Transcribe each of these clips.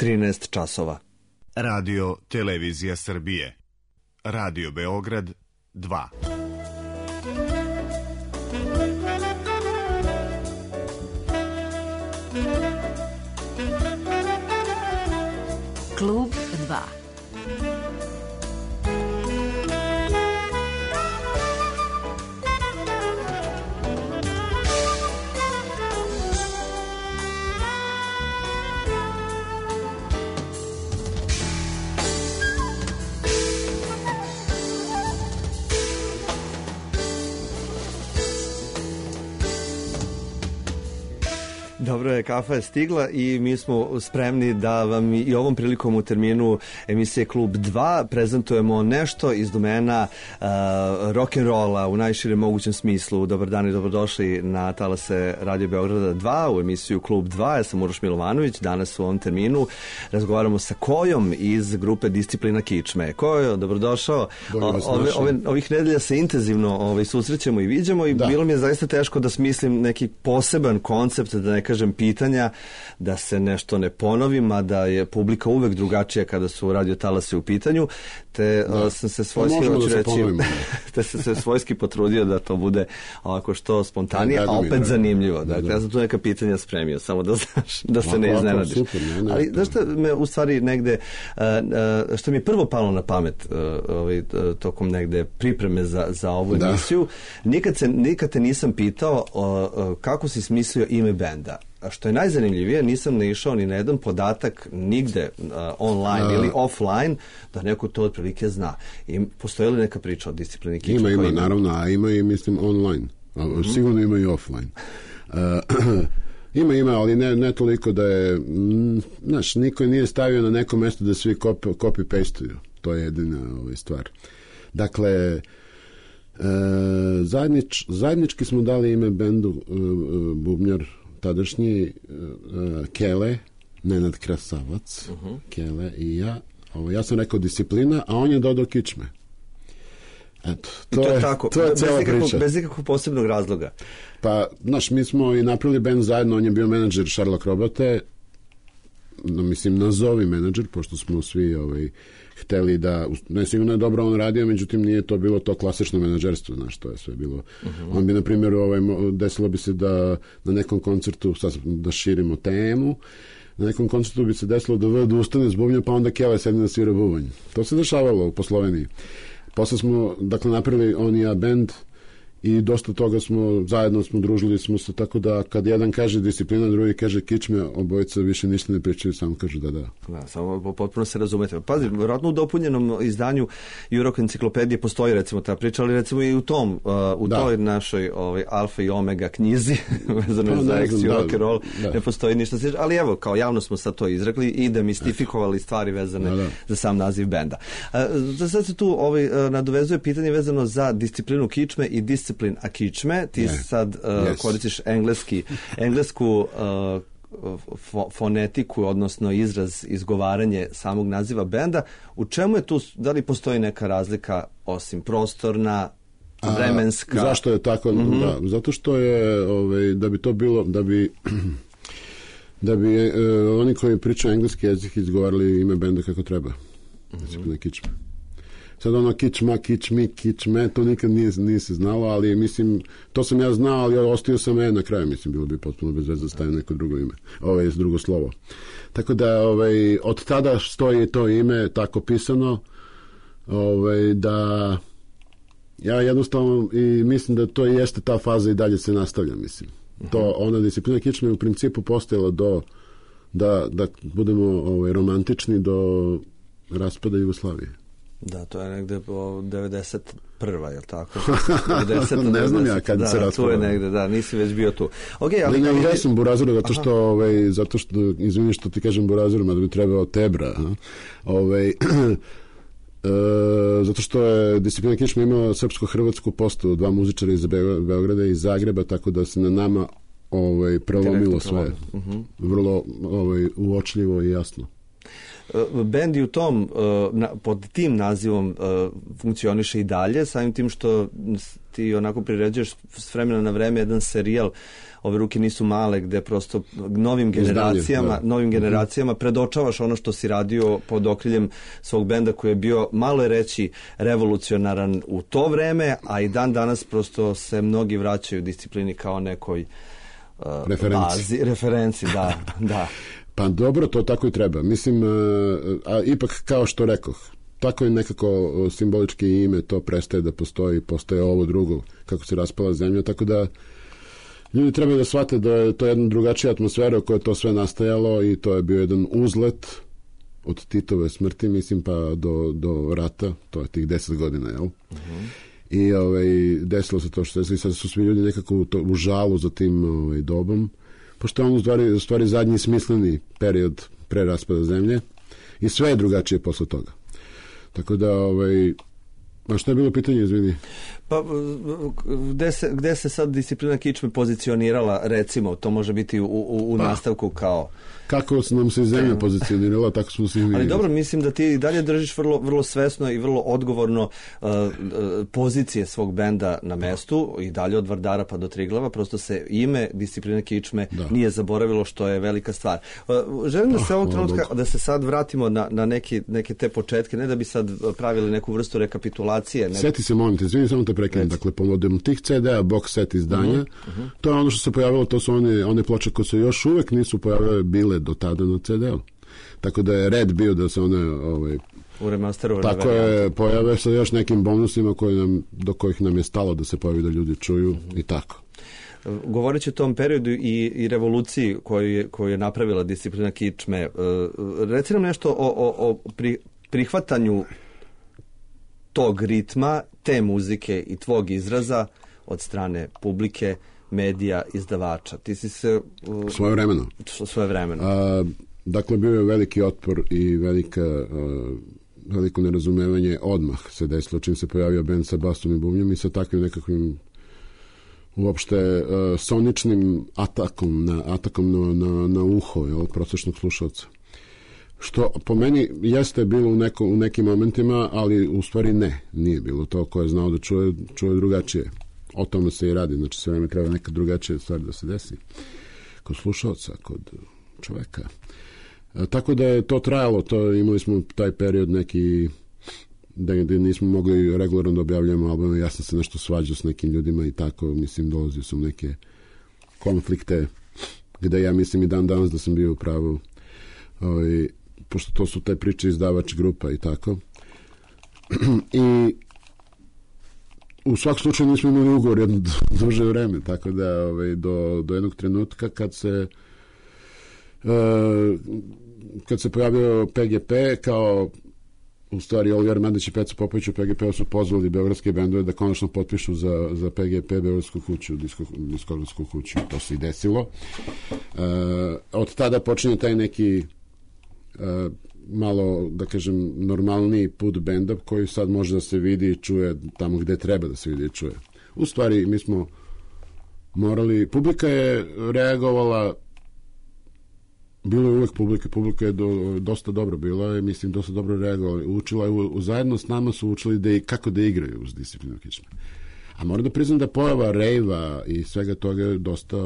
13 časova. Radio Televizija Srbije. Radio Beograd 2. Klub 2. Dobro je, kafa je stigla i mi smo spremni da vam i ovom prilikom u terminu emisije Klub 2 prezentujemo nešto iz domena rock'n'rolla u najširem mogućem smislu. Dobar dan i dobrodošli na talase Radio Beograda 2 u emisiju Klub 2. Ja sam Uroš Milovanović. Danas u ovom terminu razgovaramo sa Kojom iz grupe Disciplina Kičme. Kojo, dobrodošao. Ovih nedelja se intenzivno susrećemo i viđamo i bilo mi je zaista teško da smislim neki poseban koncept, da ne kažem pitanja, da se nešto ne ponovi, mada je publika uvek drugačija kada su radio talasi u pitanju, te sam se svojski potrudio da to bude ovako što spontanije, a opet zanimljivo. Dakle, ja sam tu neka pitanja spremio, samo da znaš, da se ne iznenadiš. Ali znaš što me u stvari negde, što mi je prvo palo na pamet tokom negde pripreme za ovu emisiju, nikad te nisam pitao kako si smislio ime benda. A što je najzanimljivije, nisam naišao ni na jedan podatak nigde online ili offline da neko to otprilike zna. I postoji li neka priča o Disciplini Kičme? Ima, naravno, a ima i mislim online. Sigurno ima i offline. Ima, ali ne toliko da je, znaš, niko nije stavio na neko mesto da svi copy-pastuju. To je jedina stvar. Dakle, zajednički smo dali ime bendu bubnjar tadašnji Kele, Nenad Krasavac, Kele i ja. Ja sam rekao Disciplina, a on je dodao Kičme. Eto, to je tako, to je cijela priča. Bez ikakvog posebnog razloga. Pa, znaš, mi smo i napravili band zajedno, on je bio menadžer Sherlock Robote, mislim, nazovi menadžer, pošto smo svi hteli da, ne sigurno je dobro on radio, međutim nije to bilo to klasično menadžerstvo, znaš, to je sve bilo. On bi, na primjer, desilo bi se da na nekom koncertu, sad da širimo temu, na nekom koncertu bi se desilo da VD ustane s bubnja, pa onda Kele sedne da svira bubanj. To se dešavalo po Sloveniji. Posle smo, dakle, napravili on i ja band i dosta toga zajedno smo družili smo se, tako da kad jedan kaže Disciplina, drugi kaže Kičme, obojica više ništa ne pričaju, samo kažu da. Da, samo potpuno se razumete. Pazi, vjerojatno u dopunjenom izdanju Jurok enciklopedije postoji recimo ta priča, ali recimo i u toj našoj Alfa i Omega knjizi vezano za ekciju rock'n'roll ne postoji ništa. Ali evo, kao javno smo sad to izrekli i demistifikovali stvari vezane za sam naziv benda. Sad se tu nadovezuje pitanje vezano za Disciplinu Kičme i Disciplin a Kičme. Ti sad koristiš englesku fonetiku, odnosno izraz, izgovaranje samog naziva benda. U čemu je tu, da li postoji neka razlika osim prostorna, vremenska? Zašto je tako? Da, zato što je, da bi to bilo, da bi oni koji pričaju engleski jezik izgovarali ime benda kako treba. Disciplina Kičme. Sad Kičma, Kičmi, Kičme, to nikad nije se znalo, ali mislim, to sam ja znao, ali ostio sam na kraju, mislim, bilo bi potpuno bez veze da stavim neko drugo ime, drugo slovo. Tako da, od tada stoji to ime tako pisano, da ja jednostavno i mislim da to jeste ta faza i dalje se nastavlja, mislim. To, ona Disciplina Kičme je u principu postojala da budemo romantični do raspada Jugoslavije. Da, to je negde po 91. je li tako? 90, ne znam ja kad se raspravljamo. Tu je negde, da, nisi već bio tu. Okay, ali ja sam Burazeru zato što, izvini što ti kažem Burazeru, mada bi trebao Tebra. Zato što je Disciplina Kičme imala srpsko-hrvatsku postavu, 2 muzičara iz Beograda i iz Zagreba, tako da se na nama prelomilo sve. Vrlo uočljivo i jasno. Bend i u tom, pod tim nazivom funkcioniše i dalje, samim tim što ti onako priređuješ s vremena na vreme jedan serijal Ove ruke nisu male, gde prosto novim generacijama predočavaš ono što si radio pod okriljem svog benda koji je bio, malo je reći, revolucionaran u to vreme, a i dan danas prosto se mnogi vraćaju disciplini kao nekoj referenci, da. Pa dobro, to tako i treba. Mislim, a ipak kao što rekoh, tako je nekako simbolički ime, to prestaje da postoji, postoje ovo drugo, kako se raspala zemlja, tako da ljudi trebaju da shvate da je to jedna drugačija atmosfera u kojoj je to sve nastajalo i to je bio jedan uzlet od Titove smrti, mislim, pa do rata, to je tih 10 godina, jel? I desilo se to što se sad su svi ljudi nekako u žalu za tim dobom, pošto je on u stvari zadnji smisleni period pre raspada zemlje i sve je drugačije posle toga. Tako da, a što je bilo pitanje, izvini? Pa, gde se sad disciplina kičme pozicionirala, recimo, to može biti u nastavku kao... Kako nam se zemlja pozicionirala, tako smo se i mi. Ali dobro, mislim da ti dalje držiš vrlo svesno i vrlo odgovorno pozicije svog benda na mestu i dalje od Vardara pa do Triglava, prosto se ime disciplina kičme nije zaboravilo, što je velika stvar. Želim da se ovog trenutka, da se sad vratimo na neke te početke, ne da bi sad pravili neku vrstu rekapitulacije. Seti se, molim te, izvini, samo te prekinem. Dakle, pomodem tih CD-a, box set izdanja, to je ono što se pojavilo, to su one ploče koje se još uvek nisu pojavile, bile do tada na CD-u. Tako da je red bio da se one u remasteru tako je, pojave sa još nekim bonusima do kojih nam je stalo da se pojavi, da ljudi čuju i tako. Govoreći o tom periodu i revoluciji koju je napravila disciplina kičme, reci nam nešto o prihvatanju tog ritma, te muzike i tvog izraza od strane publike, medija, izdavača. Ti si se... Svojevremeno. Dakle, bio je veliki otpor i veliko nerazumevanje odmah se desilo čim se pojavio bend sa basom i bubnjom i sa takvim nekakvim uopšte soničnim atakom na uho, prosječnog slušalca. Što po meni jeste bilo u nekim momentima, ali u stvari nije bilo to. Ko je znao da čuje drugačije. O tome se i radi, znači sve vreme treba neka drugačija stvar da se desi kod slušalca, kod čoveka. Tako da je to trajalo, imali smo taj period neki da nismo mogli regularno da objavljamo albume, ja sam se nešto svađao s nekim ljudima i tako, mislim, dolazio sam neke konflikte gde ja mislim i dan danas da sam bio u pravu, pošto to su te priče izdavač grupa i tako. I u svakom slučaju nismo imali ugovor jedno duže vreme, tako da do jednog trenutka kad se pojavio PGP, kao u stvari Oliver Mandić i Peca Popović u PGP-u su pozvali beogradske bendove da konačno potpišu za PGP beogradsku kuću, diskografsku kuću. To se i desilo. Od tada počinje taj neki malo, da kažem, normalniji put benda koji sad može da se vidi i čuje tamo gde treba da se vidi i čuje. U stvari, mi smo morali... Publika je reagovala, bilo je uvek publika je dosta dobro bila i mislim dosta dobro reagovala. Učila je, zajedno s nama su učili kako da igraju uz disciplinu kičme. A moram da priznam da pojava rejva i svega toga je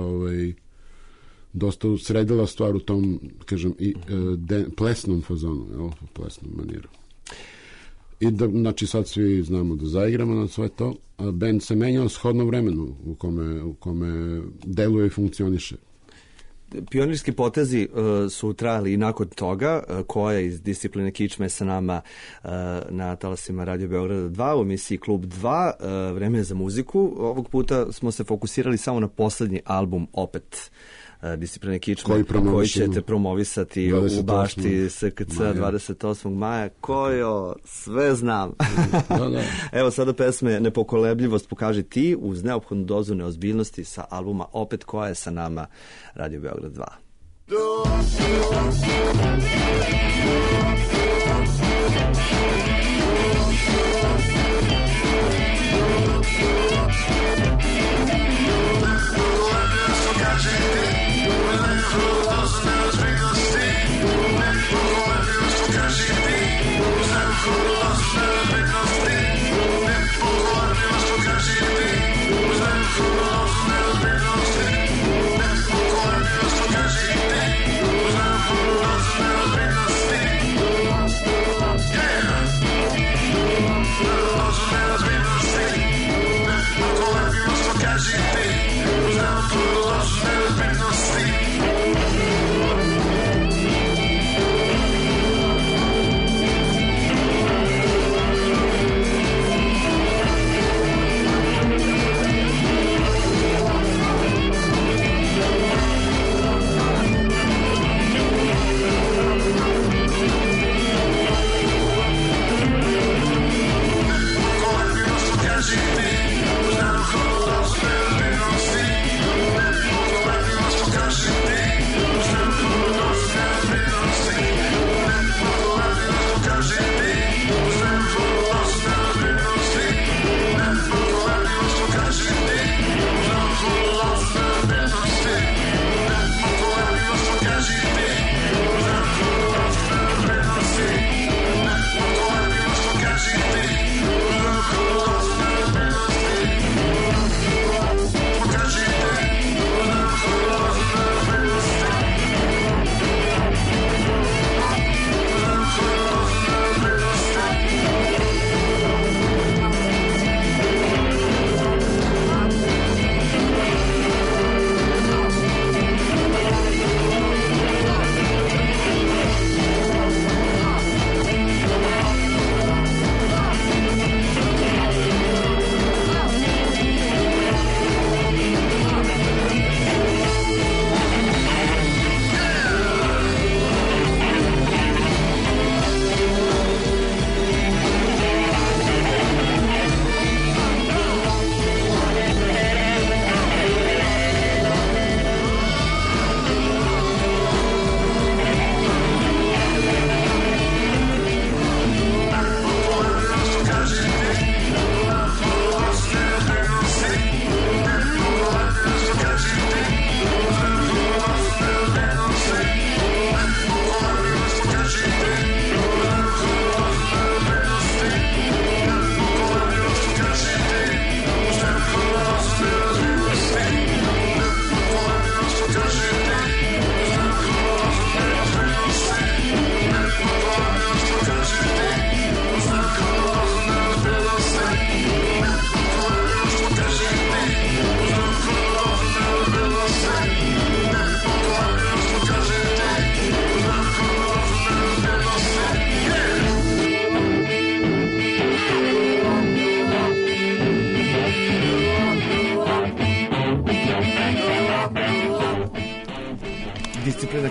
dosta sredila stvar u tom, kažem, plesnom fazonu, plesnom maniru. I znači sad svi znamo da zaigramo na sve to, a band se menjao shodno vremenu u kome deluje i funkcioniše. Pionirski potezi su trajali i nakon toga. Koja iz discipline kičme sa nama na talasima Radio Beograda 2 u emisiji Klub 2, vreme je za muziku. Ovog puta smo se fokusirali samo na poslednji album, opet discipline kičme, koji ćete promovisati u bašti SKC 28. maja. Kojo, sve znam. Da. Evo sada pesme Nepokolebljivost pokaži ti uz neophodnu dozu neozbiljnosti sa albuma opet koja je sa nama Radio Beograd 2. Doesn't have to be the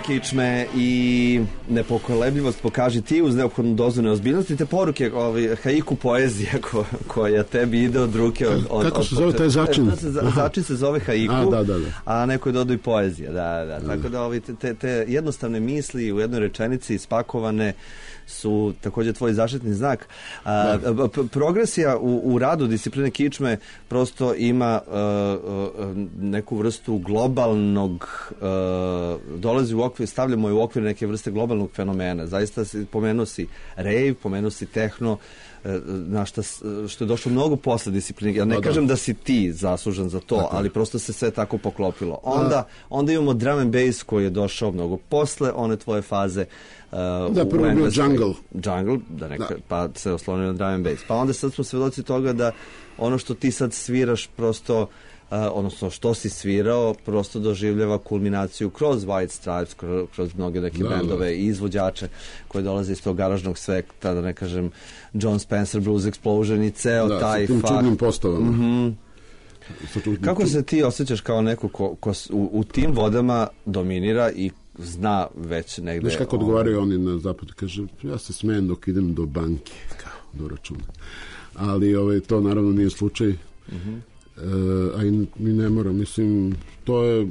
kičme i nepokolebljivost pokaži ti uz neophodnu dozu neozbiljnosti, te poruke, haiku poezija koja tebi ide od ruke. Kako se zove taj začin? Začin se zove haiku, a neko je dodao i poezija. Da. Tako da te jednostavne misli u jednoj rečenici spakovane su također tvoj zaštitni znak. Progresija u radu discipline kičme prosto ima neku vrstu globalnog, dolazi u okvir, stavljamo je u okvir neke vrste globalnog fenomena. Zaista pomenuo si rave, pomenuo si tehno, na što je došlo mnogo posle discipline. Ja ne kažem da si ti zaslužan za to, ali prosto se sve tako poklopilo. Onda imamo drum and bass koji je došao mnogo posle one tvoje faze. Prvo bio jungle, pa se oslonio na drum and bass. Pa onda sad smo svedoci toga da ono što ti sad sviraš prosto, odnosno što si svirao, prosto doživljava kulminaciju kroz White Stripes, kroz mnoge neke bendove i izvođače koji dolaze iz tog garažnog sveta, da ne kažem John Spencer, Blues Explosion i ceo taj fakt. Da, sa tim čudnim postavama. Kako se ti osjećaš kao neko ko u tim vodama dominira i zna već negde... Znaš kako odgovaraju oni na zapadu? Kaže, ja se smejem dok idem do banke, kao do računa. Ali to naravno nije slučaj. A i ne mora. Mislim, to je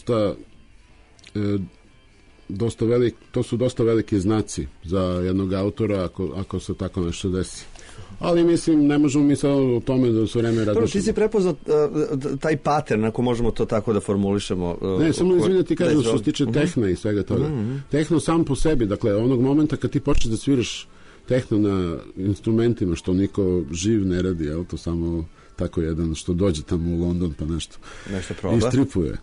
dosta velik, to su dosta veliki znaci za jednog autora ako se tako nešto desi. Ali mislim, ne možemo mi sad o tome da su vreme različimo. Ti si prepoznao taj pattern, ako možemo to tako da formulišemo. Ne, samo izvinite ti kažem što se tiče tehna i svega toga. Tehno sam po sebi, dakle, onog momenta kad ti počneš da sviraš tehno na instrumentima, što niko živ ne radi, jel, to samo tako jedan što dođe tamo u London pa nešto proba. Istripuje.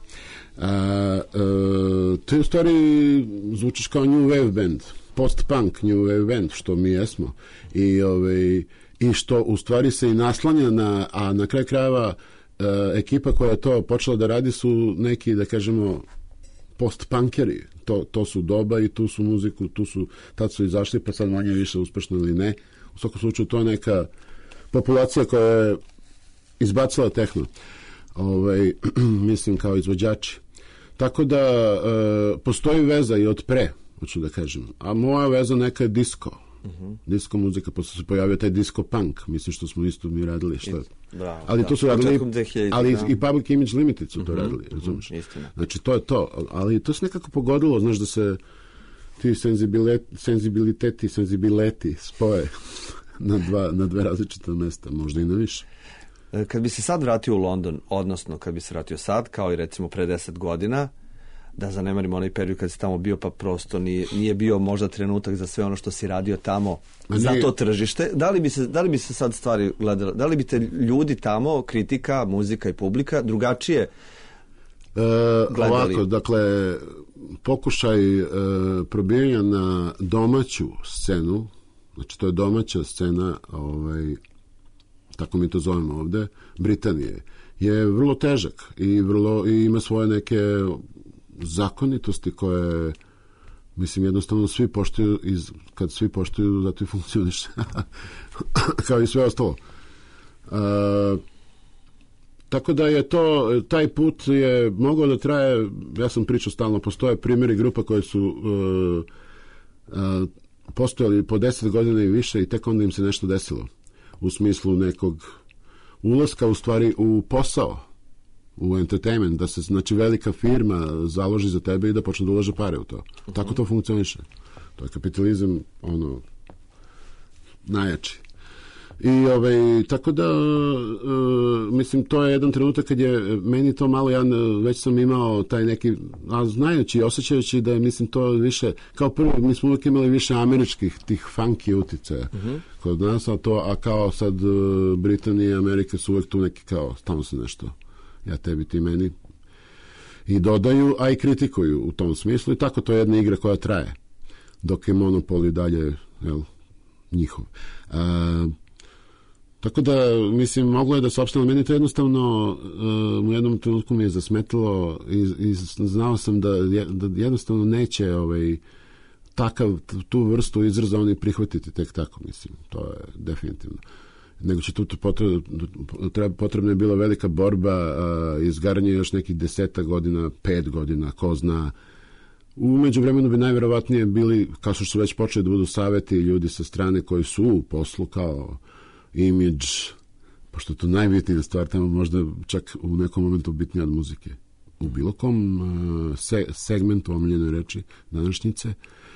Te u stvari zvučiš kao new wave band, post-punk new wave band, što mi jesmo. I što u stvari se i naslanja a na kraju krajeva ekipa koja je to počela da radi su neki, da kažemo, post-punkeri. To su doba i tu su muziku, tad su izašli, pa sad manje više uspešno ili ne. U svakom slučaju to je neka populacija koja je izbacila tehno. Mislim kao izvođači. Tako da postoji veza i od pre, hoću da kažem. A moja veza neka je disco. Disco muzika, posle se pojavio taj disco punk, mislim što smo isto mi radili, ali to su radili, ali i Public Image Limited su to radili, razumiješ? Znači to je to, ali to se nekako pogodilo, znaš, da se ti senzibiliteti spoje na dve različita mesta, možda i na više. Kad bi se sad vratio u London, odnosno kad bi se vratio sad, kao i recimo pre 10 godina, da zanemarimo onaj period kad si tamo bio, pa prosto nije bio možda trenutak za sve ono što si radio tamo za to tržište. Da li bi se sad stvari gledali? Da li bi te ljudi tamo, kritika, muzika i publika, drugačije gledali? Ovako, dakle, pokušaj probijanja na domaću scenu, znači to je domaća scena, tako mi to zovemo ovde, Britanije, je vrlo težak i ima svoje neke zakonitosti koje, mislim, jednostavno svi poštuju, kad svi poštuju, zato i funkcioniš. Kao i sve ostalo. Tako da je taj put je mogao da traje, ja sam pričao stalno, postoje primjeri grupa koje su postojali po 10 godina i više i tek onda im se nešto desilo. U smislu nekog ulaska u stvari u posao, u entertainment, da se, znači, velika firma založi za tebe i da počne da ulaže pare u to. Tako to funkcioniše. To je kapitalizam, najjači. I tako da mislim, to je jedan trenutak kad je meni to malo, ja već sam imao taj neki, znajući, osjećajući da je, mislim, to više, kao prvo, mi smo uvijek imali više američkih tih funky uticaja kod nas, a kao sad Britanija i Amerika su uvijek tu neki kao, tamo se nešto, ja tebi, ti meni, i dodaju, a i kritikuju u tom smislu, i tako to je jedna igra koja traje, dok je monopol i dalje, njihov. Tako da, mislim, moglo je da se opšteno, meni to jednostavno u jednom trenutku mi je zasmetilo i znao sam da jednostavno neće tu vrstu izraza oni prihvatiti tek tako, mislim, to je definitivno. Nego će tu potrebna je bila velika borba, izgaranje još nekih 10 godina, 5 godina, ko zna, U međuvremenu bi najverovatnije bili, kao što su već počeli da budu saveti ljudi sa strane koji su u poslu kao imidž, pošto je to najbitnija stvar, tamo možda čak u nekom momentu bitnija od muzike. U bilo kom segmentu omiljene reči današnjice,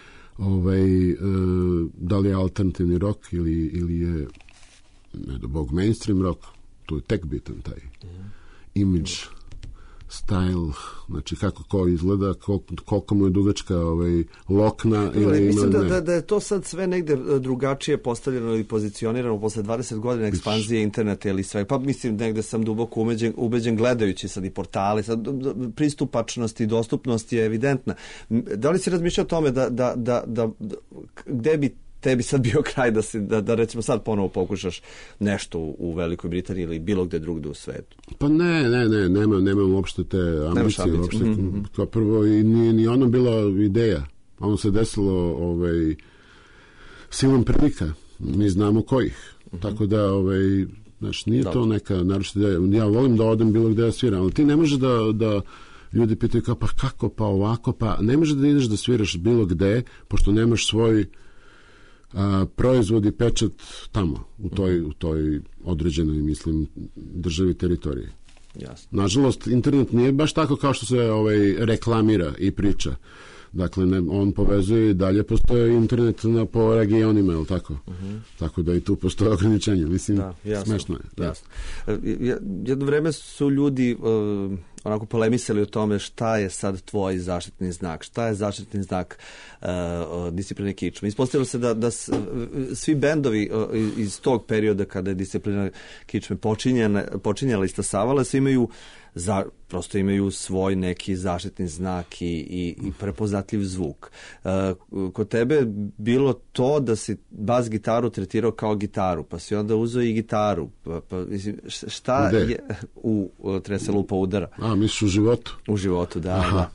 da li je alternativni rock ili je ne do bog mainstream rock, to je tek bitan taj imidž, style, znači kako ko izgleda, koliko mu je dugačka lokna. Mislim da je to sad sve negde drugačije postavljeno ili pozicionirano posle 20 godina ekspanzije interneta ili sve. Pa mislim negde sam duboko ubeđen gledajući sad i portale, sad pristupačnost i dostupnost je evidentna. Da li si razmišljao o tome da gde bi tebi sad bio kraj da recimo sad ponovo pokušaš nešto u Velikoj Britaniji ili bilo gde drugde u svetu? Pa nemam uopšte te ambicije. Kao prvo, i nije ni ono bila ideja. Ono se desilo silom prilika. Mi znamo kojih. Tako da, znaš, nije to neka naročita ideja. Ja volim da odem bilo gde da sviram, ali ti ne može da ljudi pitaju kao, pa kako, pa ovako, pa ne može da ideš da sviraš bilo gde, pošto nemaš svoj proizvod i pečat tamo, u toj određenoj, mislim, državi, teritoriji. Jasno. Nažalost, internet nije baš tako kao što se reklamira i priča. Dakle, on povezuje i dalje postoje internet po regionima, je li tako? Tako da i tu postoje ograničenja. Mislim, smešno je. Jasno. Jedno vreme su ljudi onako polemisali o tome šta je sad tvoj zaštitni znak, šta je zaštitni znak discipline kičme. Ispostavilo se da svi bendovi iz tog perioda kada je disciplina kičme počinjala i stasavala se prosto imaju svoj neki zaštitni znak i prepoznatljiv zvuk. Kod tebe bilo to da si bas gitaru tretirao kao gitaru, pa si onda uzeo i gitaru. Mislim, šta je u Trese lupa udara? Misliš u životu? U životu, da.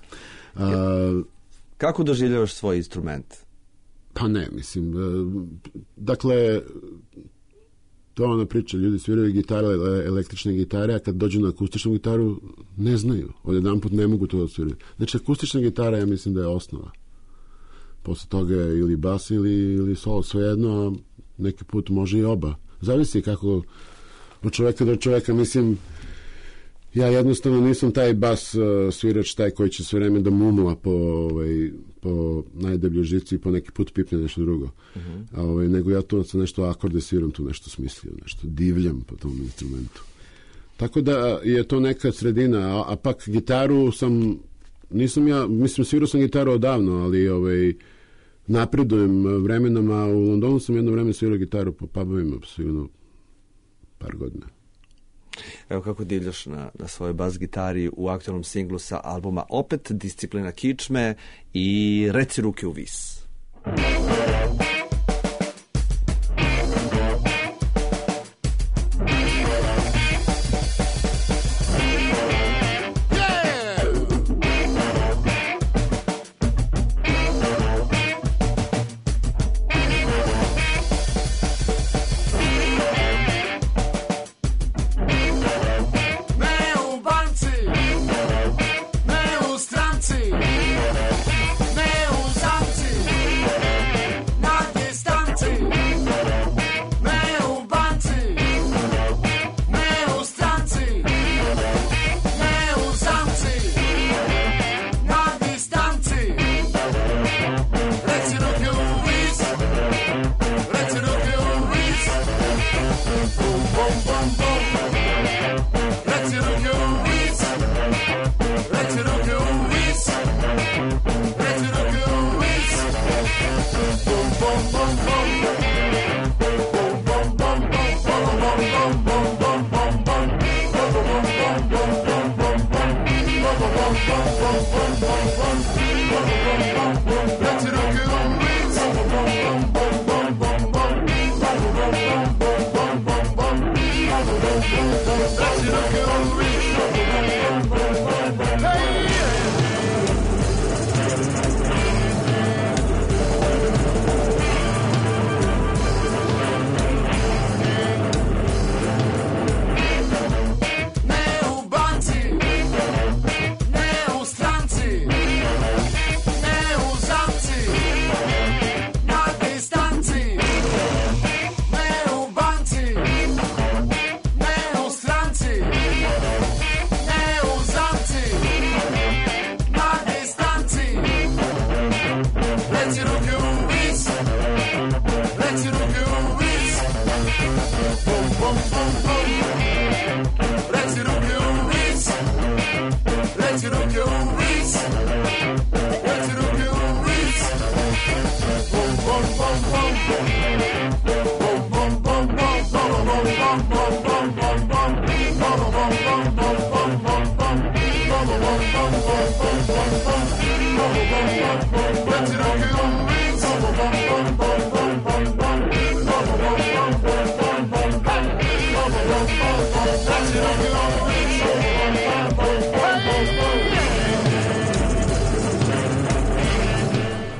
Kako doživljavaš svoj instrument? Pa ne, mislim, dakle, to ona priča, ljudi sviraju gitare, električne gitare, a kad dođu na akustičnu gitaru, ne znaju. Odjedanput ne mogu to da sviraju. Znači, akustična gitara, ja mislim da je osnova. Posle toga je ili bas ili solo, svejedno, a neki put može i oba. Zavisi kako od čoveka do čoveka, mislim, ja jednostavno nisam taj bas svirač, taj koji će sve vreme da mumla po najdebljoj žici i po neki put pipne nešto drugo. Nego ja to sa nešto akorde sviram, tu nešto smislio, nešto divljam po tom instrumentu. Tako da je to neka sredina, a pak gitaru svirao sam gitaru odavno, ali napredujem vremenama. U Londonu sam jedno vreme svirao gitaru po pubovima, sigurno par godina. Evo kako divljaš na svojoj bas gitari u aktualnom singlu sa albuma opet Disciplina kičme i Reci ruke u vis. Ne u zamci,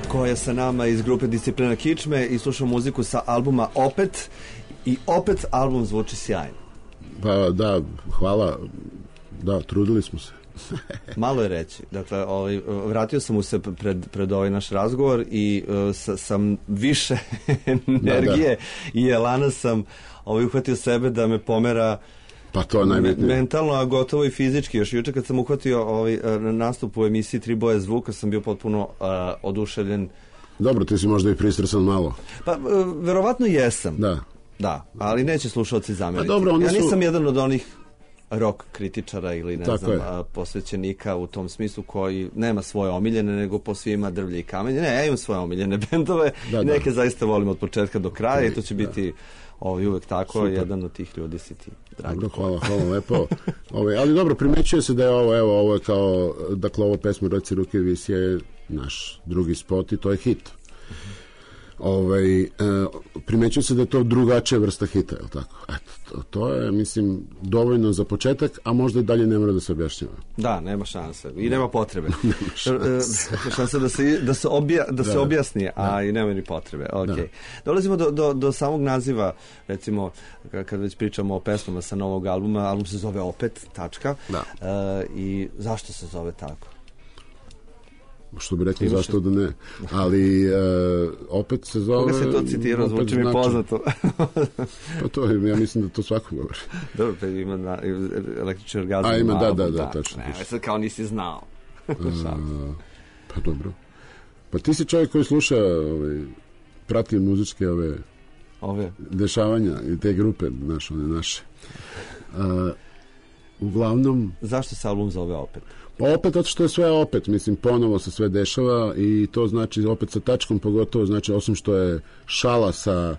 ko je sa nama iz grupe Disciplina kičme i slušamo muziku sa albuma Opet i opet album zvuči sjajno. Pa da, hvala. Da, trudili smo se. Malo je reći. Dakle, vratio sam mu se pred ovaj naš razgovor i sam više energije i elana sam uhvatio sebe da me pomera pa to je najbitnije. Mentalno, a gotovo i fizički. Još juče kad sam uhvatio nastup u emisiji Tri boje zvuka sam bio potpuno oduševljen. Dobro, ti si možda i pristresan malo. Pa, verovatno jesam. Da, ali neće slušalci zameriti. Ja nisam jedan od onih rock kritičara ili ne znam posvećenika u tom smislu koji nema svoje omiljene, nego po svima drvlje i kamenje. Ne, ja imam svoje omiljene bendove i neke zaista volim od početka do kraja i to će biti uvek tako. Super. Jedan od tih ljudi si ti, dragi. Dobro, hvala lepo. Ali dobro, primećuje se da je ovo je kao, dakle, ovo pesmu Reci ruke visi je naš drugi spot i to je hit. Primećuje se da je to drugačija vrsta hita, je li tako? Eto, to je, mislim, dovoljno za početak, a možda i dalje ne mora da se objašnjava. Da, nema šanse i nema potrebe. Šanse da se objasni, a i nema ni potrebe. Okay. Dolazimo do samog naziva, recimo, kad već pričamo o pesmama sa novog albuma, album se zove Opet, tačka. I zašto se zove tako? Što bi rekli, zašto da ne. Ali opet se zove... Koga se to citirao, zvuči mi poznato. Pa to je, ja mislim da to svako govori. Dobro, pa ima električni orgazam. Ima, da, tačno. Ne, sad kao nisi znao. Pa dobro. Pa ti si čovjek koji sluša, prati muzičke dešavanja i te grupe naše. Uglavnom... Zašto se album zove Opet? Pa opet, zato što je sve opet, mislim, ponovo se sve dešava i to znači opet sa tačkom, pogotovo znači osim što je šala sa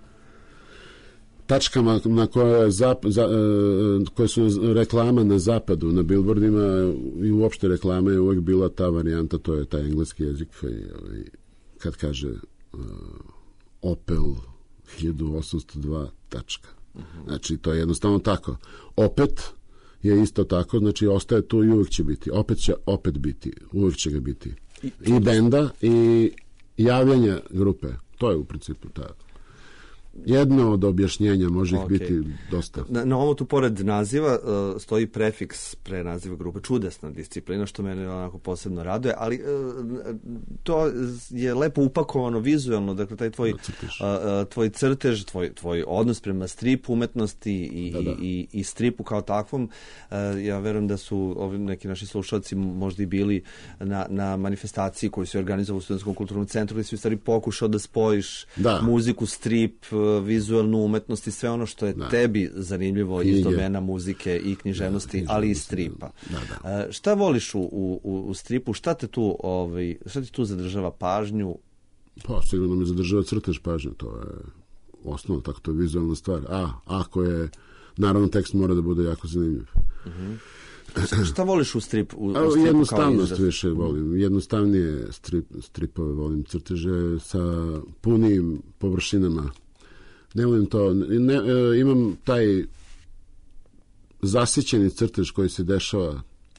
tačkama na koje su reklama na zapadu, na billboardima i uopšte reklame je uvek bila ta varijanta, to je taj engleski jezik kad kaže Opel 1802 tačka. Znači, to je jednostavno tako. Opet je isto tako, znači ostaje tu i uvijek će biti. Opet će biti. Uvijek će ga biti. I benda i javljanja grupe. To je u principu ta. Jedno od objašnjenja može ih biti dosta. Na ovo tu pored naziva stoji prefiks pre naziva grupe. Čudesna disciplina, što mene onako posebno raduje, ali to je lepo upakovano vizualno, dakle taj tvoj crtež, tvoj odnos prema stripu umetnosti i stripu kao takvom. Ja verujem da su neki naši slušalci možda i bili na manifestaciji koju se organizovao u Studentskom kulturnom centru, gdje si u stvari pokušao da spojiš muziku, strip, vizualnu umetnost i sve ono što je tebi zanimljivo iz domena muzike i književnosti, ali i stripa. Šta voliš u stripu? Šta ti tu zadržava pažnju? Pa, sigurno mi zadržava crtež pažnju, to je osnovno, tako to je vizualna stvar. Ako je, naravno tekst mora da bude jako zanimljiv. Šta voliš u stripu? Jednostavnost više volim. Jednostavnije stripove volim, crteže sa punim površinama. Ne volim to. Imam taj zasićeni crtež koji se dešava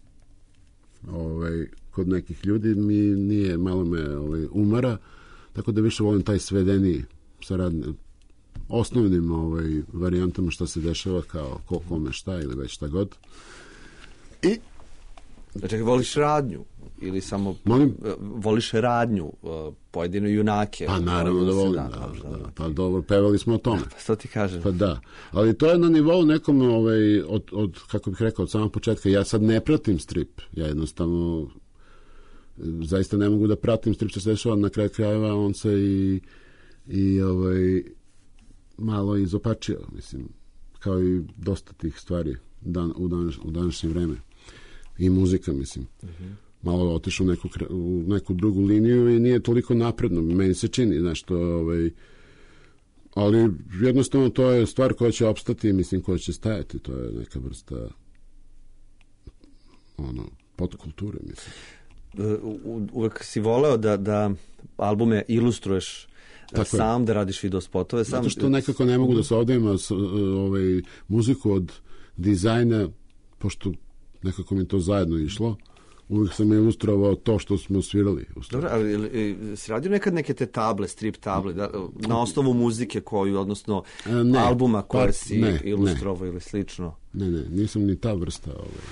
kod nekih ljudi. Nije, malo me umara, tako da više volim taj svedeni sa osnovnim varijantama šta se dešava, kao ko kome šta ili već šta god. I znači, voliš radnju ili samo voliš radnju, pojedine junake? Pa naravno da volim, pa dobro, pevali smo o tome. Pa što ti kažem? Pa da, ali to je na nivou nekom od kako bih rekao, od samog početka. Ja sad ne pratim strip, ja jednostavno zaista ne mogu da pratim strip što se dešava, na kraju krajeva on se i malo izopačio, mislim, kao i dosta tih stvari u današnje vreme. I muzika, mislim. Malo otišao u neku drugu liniju i nije toliko napredno. Meni se čini, znaš, to ali jednostavno to je stvar koja će opstati i mislim koja će stajati. To je neka vrsta podkulture, mislim. Uvek si voleo da albume ilustruješ sam, da radiš video spotove sam. Zato što nekako ne mogu da se odajemo muziku od dizajna, pošto nekako mi to zajedno išlo, uvijek sam ilustrovao to što smo svirali. Dobro, ali si radio nekad neke te table, strip table, na osnovu muzike koju, odnosno albuma koje si ilustrovao ili slično? Ne, nisam ni ta vrsta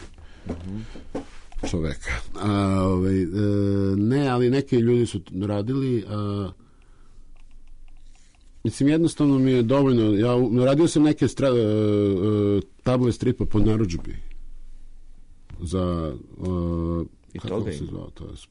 čoveka. Ne, ali neki ljudi su radili. Mislim, jednostavno mi je dovoljno. Ja radio sam neke table stripa po narudžbi. Za kako se zvao, to je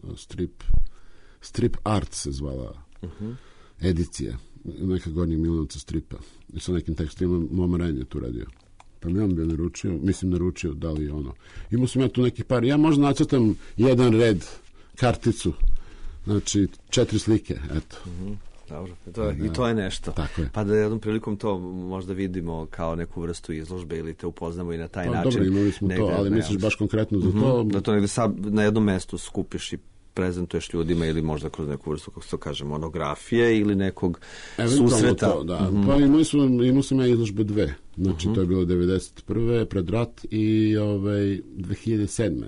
strip art se zvala edicija neka Gornjeg Milanovca stripa i sa nekim tekstima Momarajan je tu radio, pa mi on bio naručio da li ono, imao sam ja tu nekih par, ja možda nacrtam jedan red karticu, znači 4 slike, eto. Dobro, i to je nešto. Je. Pa da jednom prilikom to možda vidimo kao neku vrstu izložbe ili te upoznamo i na taj način. Dobro, imali smo negde, to, ali misliš baš konkretno za to? Da to negde na jednom mestu skupiš i prezentuješ ljudima ili možda kroz neku vrstu, kako se to kaže, monografije ili nekog susreta. To, da. Pa imao sam ja izložbe 2. Znači, to je bilo 1991. pred rat i 2007.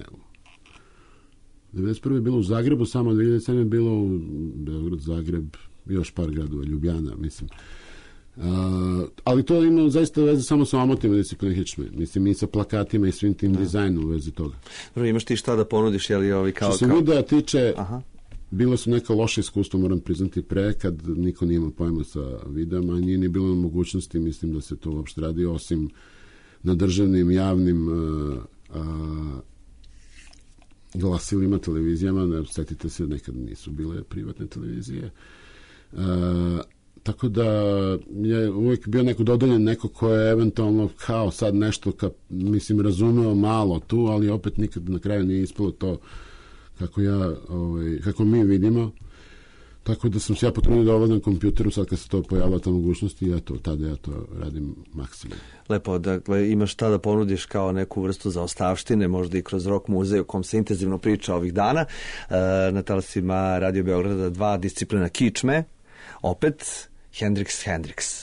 1991. je bilo u Zagrebu, samo 2007. je bilo u Beograd, Zagreb, još par gradova, Ljubljana, mislim. Ali to ima zaista veze samo sa omotima Discipline Hitchme. Mislim, i sa plakatima i svim tim dizajnom u vezi toga. Prvo, imaš ti šta da ponudiš, je li kao... Što se videa tiče, bilo su neka loša iskustva, moram priznati, kad niko nije imao pojma sa videama, a nije ni bilo mogućnosti, mislim da se to uopšte radi, osim na državnim, javnim glasilima, televizijama, ne, setite se, nekad nisu bile privatne televizije. Tako da je uvijek bio neko dodeljen, neko ko je eventualno kao sad nešto mislim razumeo malo tu, ali opet nikad na kraju nije ispalo to kako mi vidimo. Tako da sam se ja potrudio da ovladam kompjuteru sad kad se to pojavila ta mogućnost i tada ja to radim maksimalno. Lepo, dakle imaš šta da ponudiš kao neku vrstu zaostavštine, možda i kroz rock muzej o kom se intenzivno priča ovih dana. Na talasima Radio Beograda 2, Disciplina Kičme, opet Hendrix.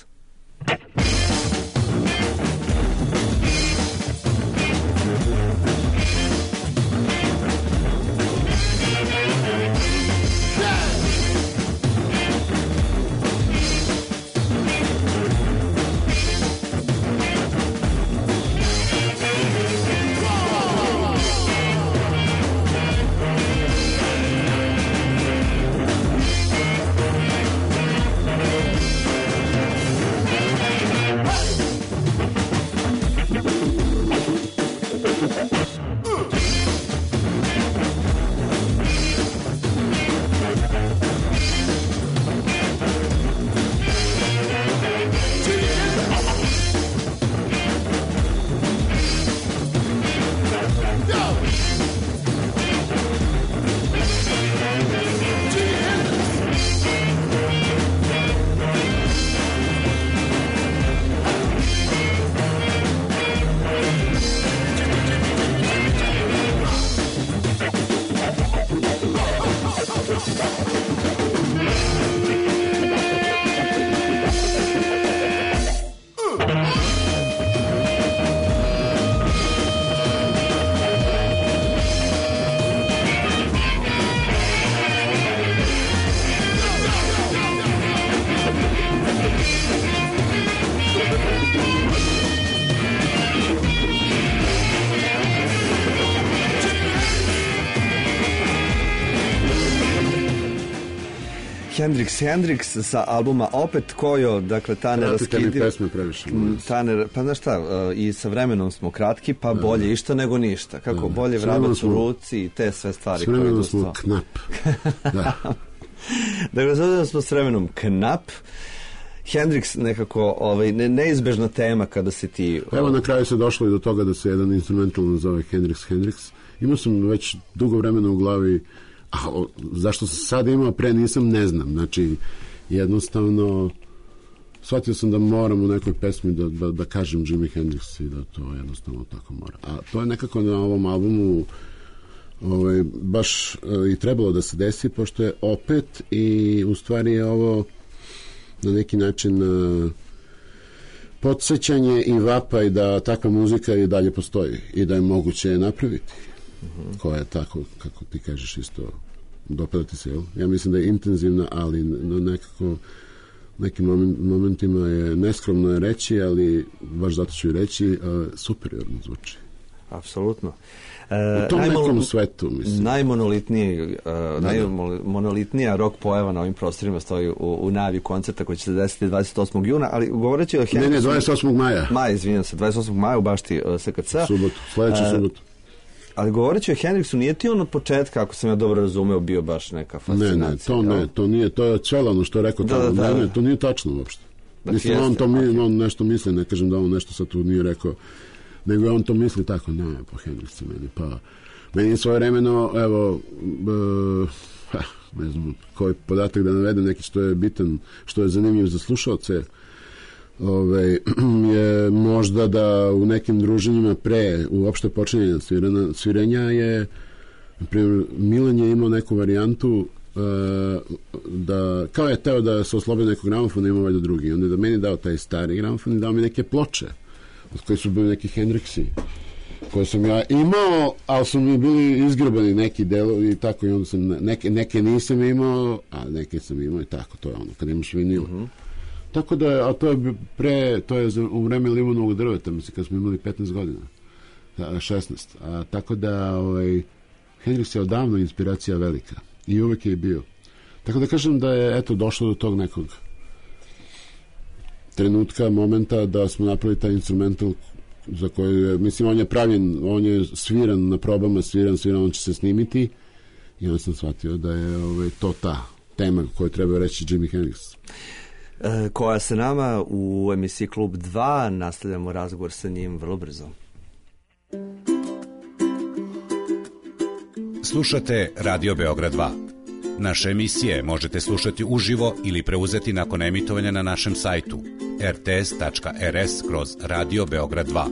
Hendrix sa albuma opet Kojo, dakle ta neraskidiva pesme previše. Pa znaš šta, i sa vremenom smo kratki, pa bolje išta nego ništa. Kako bolje vrabac u ruci i te sve stvari. S vremenom smo knap. Dakle, sada smo s vremenom knap. Hendrix nekako neizbežna tema kada se ti... Evo na kraju se došlo i do toga da se jedan instrumental nazove Hendrix. Imao sam već dugo vremena u glavi, a zašto sam sad imao, pre nisam, ne znam. Znači, jednostavno shvatio sam da moram u nekoj pesmi da kažem Jimi Hendrix i da to jednostavno tako mora. A to je nekako na ovom albumu baš i trebalo da se desi, pošto je opet i u stvari je ovo na neki način podsjećanje i vapaj da takva muzika i dalje postoji i da je moguće napraviti. koja je tako, kako ti kažeš isto, dopada ti se, jel? Ja mislim da je intenzivna, ali nekako nekim momentima je neskromno je reći, ali baš zato ću i reći, superiorno zvuči. Apsolutno. U tom nekom svetu, mislim. Najmonolitnija rock pojava na ovim prostorima stoji u najavi koncerta koji će se desiti 28. juna, ali govoreći o Hendrixu... Ne, 28. maja. Maja, izvinjam se, 28. maja u bašti SKC. Sledeću subotu. Ali govoreći o Hendrixu, nije ti on od početka, ako sam ja dobro razumeo, bio baš neka fascinacija? To nije, to je celo ono što je rekao tamo. Ne, to nije tačno uopšte. Mislim, on nešto misli, ne kažem da on nešto sad tu nije rekao, nego on to misli tako, ne, po Hendrixu meni je svoje vremeno, evo, ne znam koji podatak da navedem, neki što je bitan, što je zanimljiv za slušalce, je možda da u nekim druženjima pre uopšte počinjenja svirenja je, na primjer, Milan je imao neku varijantu da, kao je teo da se oslobe nekog gramofona, imao valjda drugi, onda je da meni dao taj stari gramofon i dao mi neke ploče od koji su bili neki Hendrixi koje sam ja imao, ali su mi bili izgrbani neki delovi i tako, i onda sam neke nisam imao, a neke sam imao i tako, to je ono kad imaš vinil. Tako da, a to je u vreme limunovog drveta, mislim, kad smo imali 15 godina, 16, tako da Hendrix je odavno inspiracija velika i uvek je bio. Tako da kažem da je, eto, došlo do tog nekog trenutka, momenta da smo napravili taj instrumental za koji je, mislim, on je pravljen, on je sviran na probama, sviran, on će se snimiti i onda sam shvatio da je to ta tema koju treba reći Jimi Hendrix. Koja se nama u emisiji Klub 2, nastavljamo razgovor sa njim vrlo brzo. Slušate Radio Beograd 2. Naše emisije možete slušati uživo ili preuzeti nakon emitovanja na našem sajtu rts.rs/Radio Beograd 2.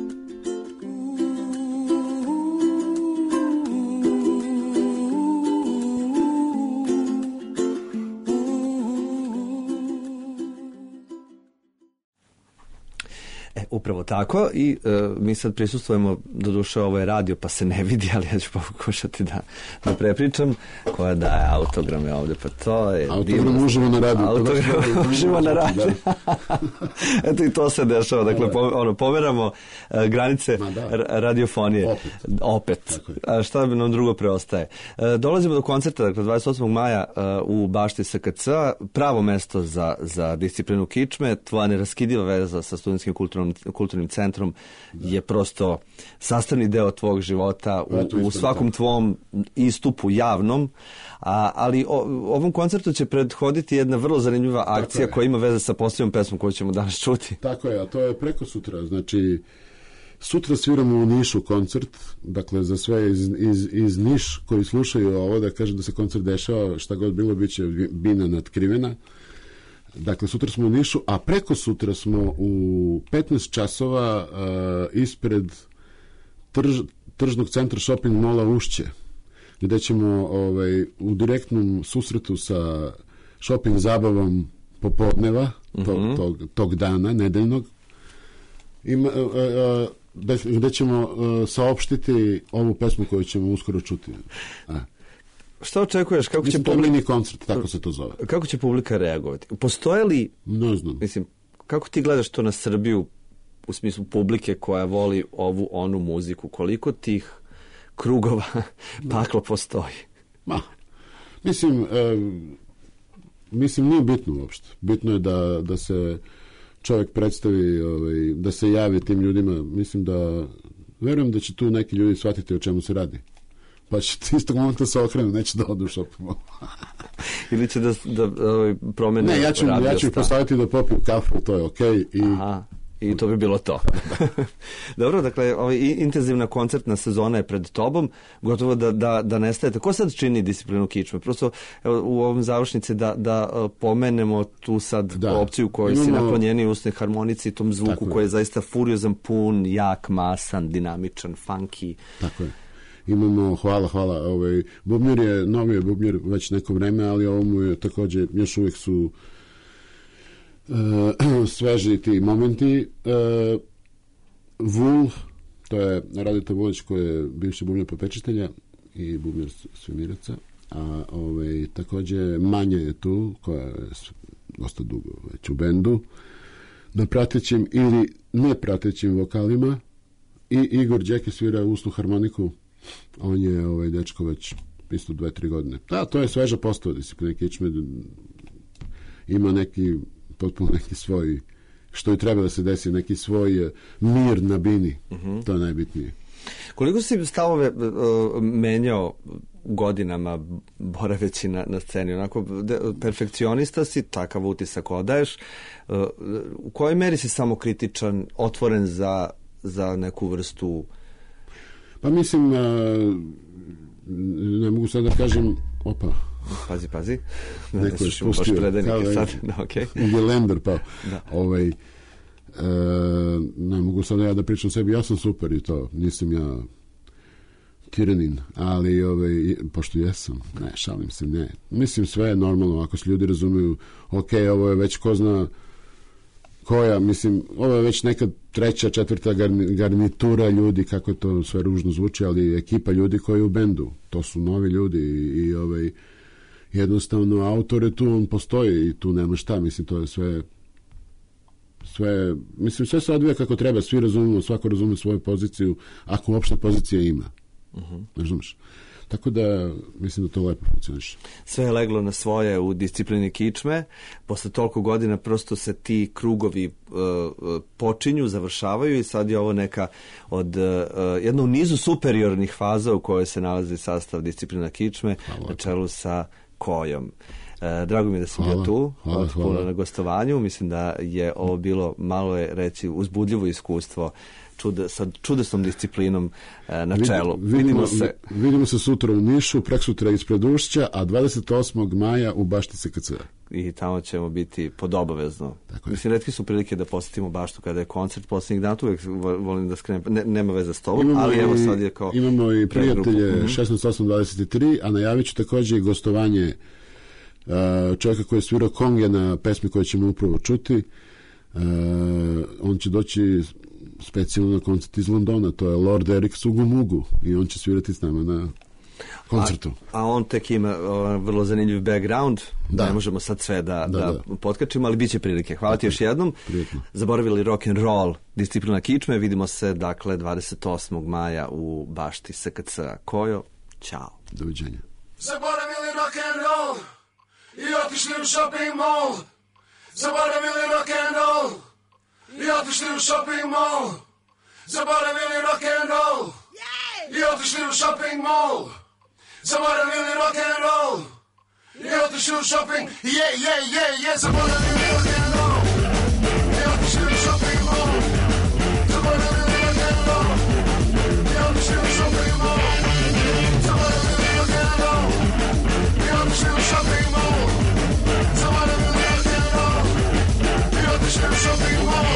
Upravo tako i mi sad prisustvujemo, doduše ovo je radio pa se ne vidi, ali ja ću pokušati da prepričam, koja daje autograme ovde, pa to je autogram uživo na radio. Autogram uživo na radio. Eto i to se dešava, dakle pomeramo granice radiofonije. Opet. A šta bi nam drugo preostaje? Dolazimo do koncerta, dakle 28. maja u bašti SKC, pravo mesto za disciplinu kičme, tvoja neraskidiva veza sa Studentskim kulturnim centrom je prosto sastavni deo tvog života u svakom tvom istupu javnom, ali ovom koncertu će prethoditi jedna vrlo zanimljiva akcija koja ima veze sa posljednjom pesmom koju ćemo danas čuti. Tako je, a to je preko sutra, znači sutra sviramo u Nišu koncert, dakle za sve iz Niš koji slušaju ovo, da kažem da se koncert dešava, šta god bilo, bit će bina nadkrivena. Dakle, sutra smo u Nišu, a preko sutra smo u 15 časova ispred tržnog centra shopping mola Ušće, gde ćemo u direktnom susretu sa shopping zabavom popodneva tog dana, nedeljnog, gde ćemo saopštiti ovu pesmu koju ćemo uskoro čuti. Šta očekuješ? Kako će mini koncert, tako se to zove. Kako će publika reagovati? Postoje li... Ne znam. Mislim, kako ti gledaš to na Srbiju u smislu publike koja voli ovu, onu muziku? Koliko tih krugova paklo postoji? Mislim, nije bitno uopšte. Bitno je da se čovjek predstavi, da se javi tim ljudima. Mislim da, verujem da će tu neki ljudi shvatiti o čemu se radi. Pa će istog momenta se okrenu, neće da odu u shopping mall. Ili će da promene... Ne, ja ću ih postaviti da popiju kafu, to je okej. Aha, i to bi bilo to. Dobro, dakle, intenzivna koncertna sezona je pred tobom, gotovo da nestajete. Ko sad čini disciplinu kičme? Prosto u ovom završnici da pomenemo tu sad opciju koju si naklonjeni usnoj harmonici, tom zvuku koji je zaista furiozan, pun, jak, masan, dinamičan, funky. Tako je. Imamo, hvala, bubnjar je, novi je bubnjar već neko vreme, ali ovo mu je takođe, još uvijek su sveži ti momenti. Vul, To je Radeta Volić koji je bivši bubnjar Popečitelja i bubnjar Svemiraca. A takođe Manja je tu, koja je dosta dugo već u bendu, na pratećim ili nepratećim vokalima, i Igor Đeki svira usnu harmoniku. On je dečko već isto 2-3 godine. Da, to je sveža postava Discipline kičme, ima potpuno neki svoj, što i treba da se desi, neki svoj mir na bini. To je najbitnije. Koliko si stavove menjao godinama boraveći na sceni? Onako, perfekcionista si, takav utisak odaješ. U kojoj meri si samokritičan, otvoren za neku vrstu... Pa mislim, ne mogu sad da kažem, Pazi. Neko je spustio. Gelender, pa. Ne mogu sad ja da pričam sebi, ja sam super i to, nisam ja Kirenin, ali pošto jesam, ne, šalim se, ne. Mislim, sve je normalno, ako se ljudi razumeju, ovo je već ko zna koja, mislim, ovo je već neka 3., 4. garnitura ljudi, kako to sve ružno zvuči, ali ekipa ljudi koji je u bendu, to su novi ljudi i jednostavno autor je tu, on postoji i tu nema šta, mislim, to je sve, mislim, sve se odvija kako treba, svi razumemo, svako razume svoju poziciju, ako uopšte pozicija ima. Razumeš? Tako da, mislim da to lepo funkcioniše. Sve je leglo na svoje u Disciplini kičme. Posle toliko godina prosto se ti krugovi počinju, završavaju i sad je ovo neka od jedna u nizu superiornih faza u kojoj se nalazi sastav Disciplina kičme na čelu sa Kojom. Drago mi je da si bio tu, puno na gostovanju. Mislim da je ovo bilo, malo je reći, uzbudljivo iskustvo sa čudesnom disciplinom na čelu. Vidimo se sutra u Nišu, preksutra ispred Ušća, a 28. maja u Bašti SKC. I tamo ćemo biti podobavezno. Mislim, retki su prilike da posetimo Baštu kada je koncert poslednjih dana, uvek volim da skrenem, nema veze s tobom, ali evo sad je kao... Imamo i prijatelje 16.8.23, a najavit ću takođe i gostovanje čovjeka koji je svirao konge na pesmi koju ćemo upravo čuti. On će doći specijalno na koncert iz Londona, to je Lord Eric Sugumugu i on će svirati s nama na koncertu. A on tek ima vrlo zanimljiv background, ne možemo sad sve da potkačimo, ali bit će prilike. Hvala ti još jednom. Prijetno. Zaboravili rock and roll, Disciplina kičme, vidimo se dakle 28. maja u Bašti SKC. Kojo, ćao. Doviđenja. Zaboravili rock and roll i otišli u shopping mall. Zaboravili rock and roll i otišli u shopping mall. Zaboravili rock and roll i otišli u shopping mall. Zaboravili rock and roll i otišli u shopping. Zaboravili rock and roll i otišli u shopping mall. Zaboravili rock and roll i otišli u shopping mall. Zaboravili rock and roll i otišli u shopping mall. Zaboravili rock and roll i otišli u shopping mall.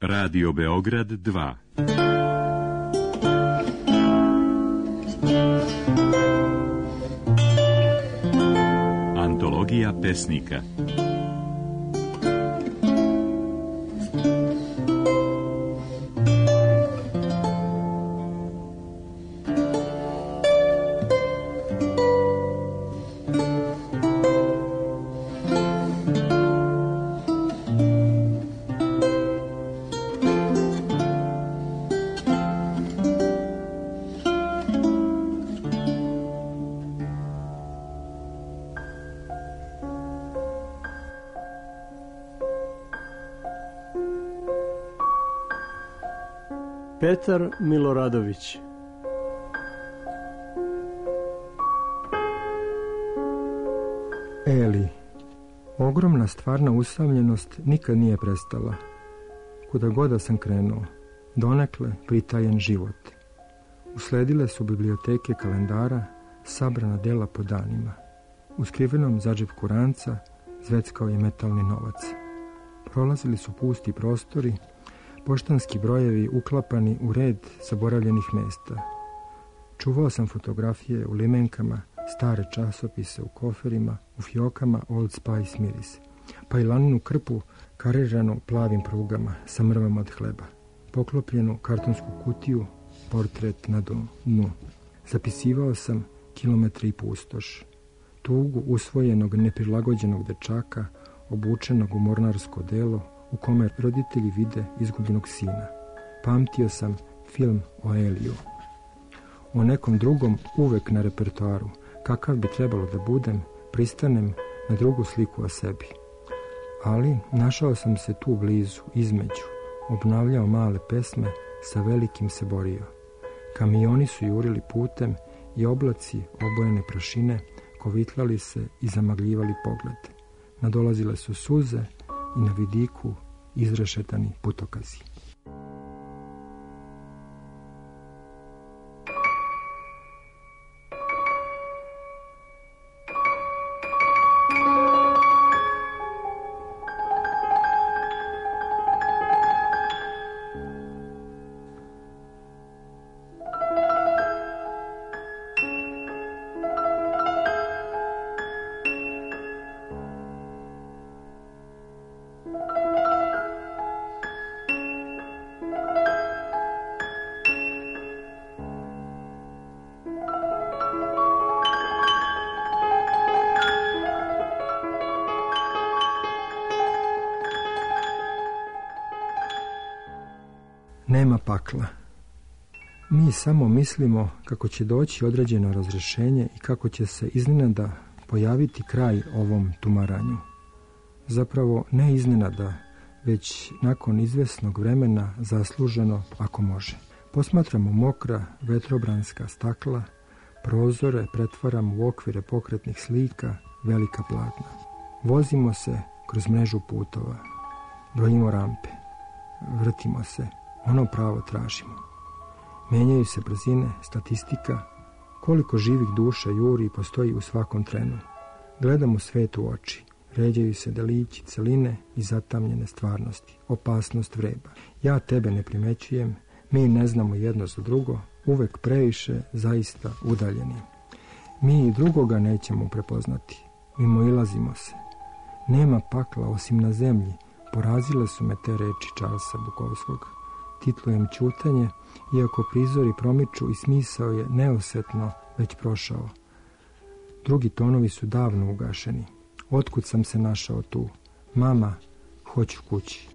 Radio Beograd 2. Antologija pesnika. Petar Miloradović. Eli, ogromna stvarna usamljenost nikad nije prestala. Kuda god sam krenuo, donekle pritajen život. Usledile su biblioteke kalendara, sabrana dela po danima. U skrivenom zadžepku ranca zveckao je metalni novac. Prolazili su pusti prostori, poštanski brojevi uklapani u red zaboravljenih mesta. Čuvao sam fotografije u limenkama, stare časopise u koferima, u fjokama Old Spice miris, pa i laninu krpu kariranu plavim prugama sa mrvama od hleba, poklopljenu kartonsku kutiju, portret na dnu. Zapisivao sam kilometre i pustoš, tugu usvojenog neprilagođenog dečaka, obučenog u mornarsko delo, u kome roditelji vide izgubljenog sina. Pamtio sam film o Eliju. O nekom drugom uvek na repertoaru, kakav bi trebalo da budem, pristanem na drugu sliku o sebi. Ali našao sam se tu blizu, između, obnavljao male pesme, sa velikim se borio. Kamioni su jurili putem i oblaci obojene prašine kovitlali se i zamagljivali pogled. Nadolazile su suze i na vidiku izrešetani putokazi. Nema pakla. Mi samo mislimo kako će doći određeno razrešenje i kako će se iznenada pojaviti kraj ovom tumaranju. Zapravo ne iznenada, već nakon izvesnog vremena zasluženo ako može. Posmatramo mokra vetrobranska stakla, prozore pretvaramo u okvire pokretnih slika, velika platna. Vozimo se kroz mrežu putova, brojimo rampe, vrtimo se, ono pravo tražimo. Menjaju se brzine, statistika, koliko živih duša juri postoji u svakom trenu. Gledamo svet u oči, ređaju se delići celine i zatamljene stvarnosti, opasnost vreba. Ja tebe ne primećujem, mi ne znamo jedno za drugo, uvek previše, zaista udaljeni. Mi i drugoga nećemo prepoznati, mimoilazimo se. Nema pakla osim na zemlji, porazile su me te reči Charlesa Bukowskog. Titlujem ćutanje, iako prizori promiču i smisao je neosetno već prošao. Drugi tonovi su davno ugašeni. Otkud sam se našao tu? Mama, hoću kući.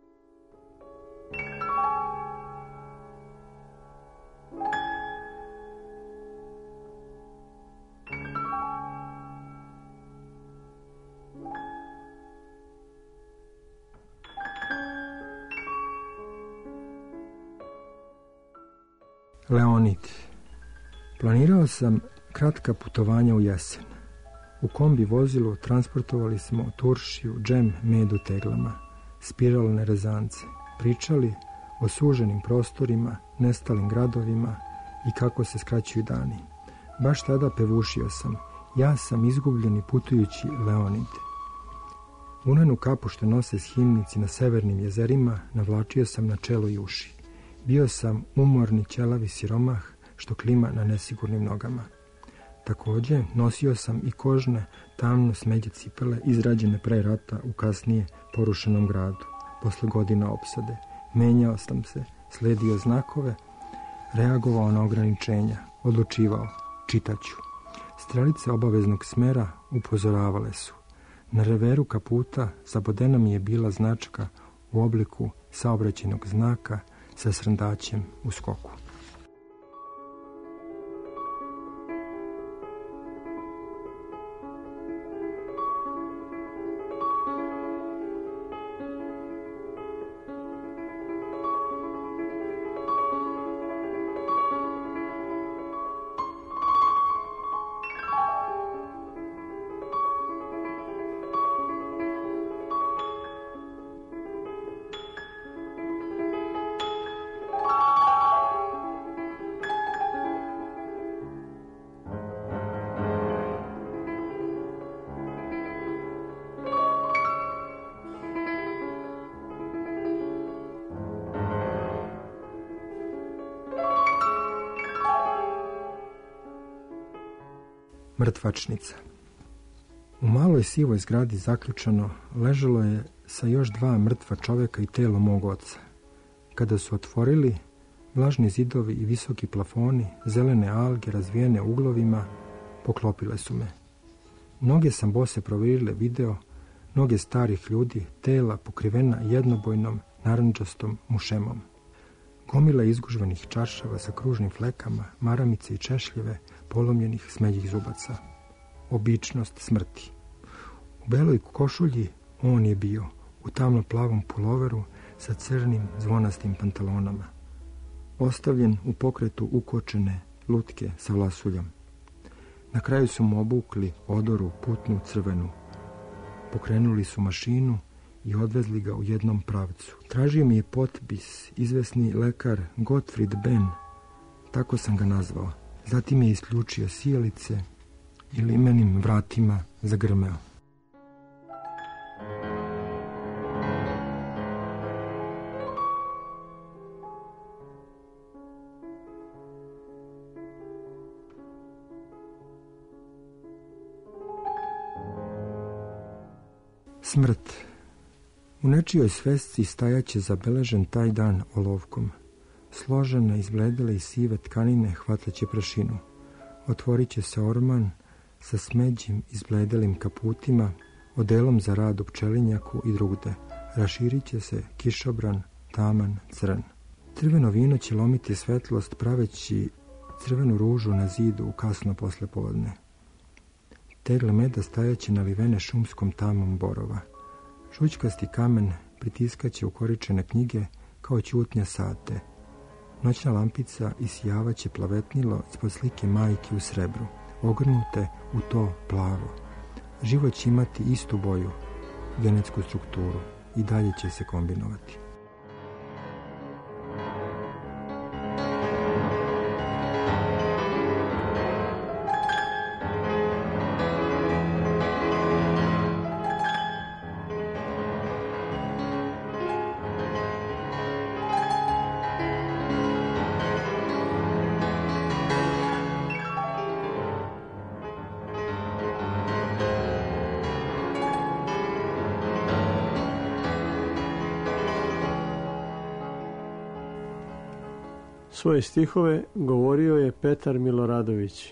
Leonid. Planirao sam kratka putovanja u jesen. U kombi vozilu transportovali smo turšiju, džem, med u teglama, spiralne rezance, pričali o suženim prostorima, nestalim gradovima i kako se skraćuju dani. Baš tada pevušio sam, ja sam izgubljeni putujući Leonid. Vunenu kapu što nose shimnici na severnim jezerima navlačio sam na čelo i uši. Bio sam umorni, ćelavi siromah što klima na nesigurnim nogama. Također nosio sam i kožne, tamno smeđe cipele izrađene pre rata u kasnije porušenom gradu. Posle godina opsade menjao sam se, sledio znakove, reagovao na ograničenja, odlučivao, čitaću. Strelice obaveznog smera upozoravale su. Na reveru kaputa zabodena mi je bila značka u obliku saobraćajnog znaka sa srndaćem u skoku. Mrtvačnica. U maloj sivoj zgradi zaključano ležalo je sa još 2 mrtva čoveka i telo mog oca. Kada su otvorili, vlažni zidovi i visoki plafoni, zelene alge razvijene uglovima, poklopile su me. Noge sam bose provirile video, noge starih ljudi, tela pokrivena jednobojnom, narandžastom mušemom. Gomila izgužvanih čaršava sa kružnim flekama, maramice i češljeve, polomljenih smeđih zubaca. Običnost smrti. U beloj košulji on je bio, u tamno plavom puloveru sa crnim zvonastim pantalonama. Ostavljen u pokretu ukočene lutke sa vlasuljom. Na kraju su mu obukli odoru putnu crvenu. Pokrenuli su mašinu i odvezli ga u jednom pravcu. Tražio mi je potpis izvesni lekar Gottfried Benn, tako sam ga nazvao. Zatim je isključio sijalice i limenim vratima zagrmeo. Smrt. U nečijoj svesci stajaće zabeležen taj dan olovkom. Složene, izbledele i sive tkanine hvataće prašinu. Otvorit će se orman sa smeđim izbledelim kaputima, odelom za rad u pčelinjaku i drugde. Raširit će se kišobran, taman, crn. Crveno vino će lomiti svetlost praveći crvenu ružu na zidu u kasno poslepodne. Tegle meda stajaće nalivene šumskom tamom borova. Žućkasti kamen pritiskaće ukoričene knjige kao ćutnja sate. Noćna lampica isijavaće plavetnilo ispod slike majke u srebru, ogrnute u to plavo. Život će imati istu boju, genetsku strukturu i dalje će se kombinovati. Svoje stihove govorio je Petar Miloradović.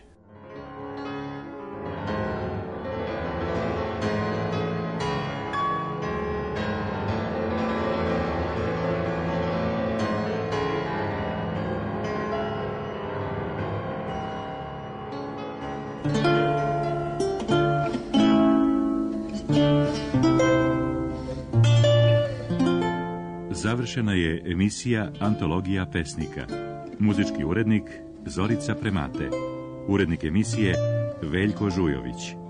Završena je emisija Antologija pesnika. Muzički urednik Zorica Premate. Urednik emisije Veljko Žujović.